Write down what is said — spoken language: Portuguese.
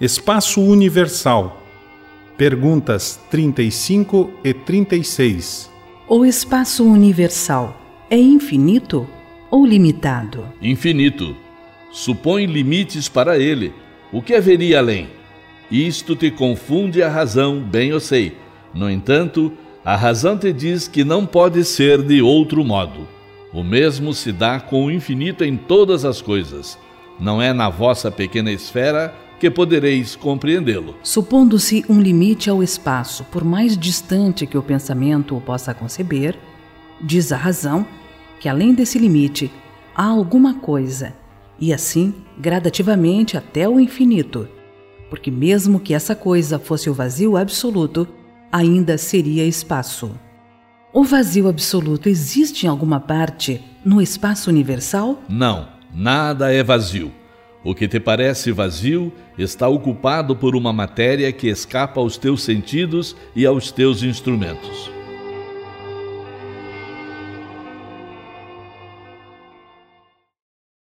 Espaço universal. Perguntas 35 e 36. O espaço universal é infinito ou limitado? Infinito. Supõe limites para ele. O que haveria além? Isto te confunde a razão, bem eu sei. No entanto, a razão te diz que não pode ser de outro modo. O mesmo se dá com o infinito em todas as coisas. Não é na vossa pequena esfera que podereis compreendê-lo. Supondo-se um limite ao espaço, por mais distante que o pensamento o possa conceber, diz a razão que além desse limite há alguma coisa, e assim gradativamente até o infinito, porque mesmo que essa coisa fosse o vazio absoluto, ainda seria espaço. O vazio absoluto existe em alguma parte no espaço universal? Não, nada é vazio. O que te parece vazio está ocupado por uma matéria que escapa aos teus sentidos e aos teus instrumentos.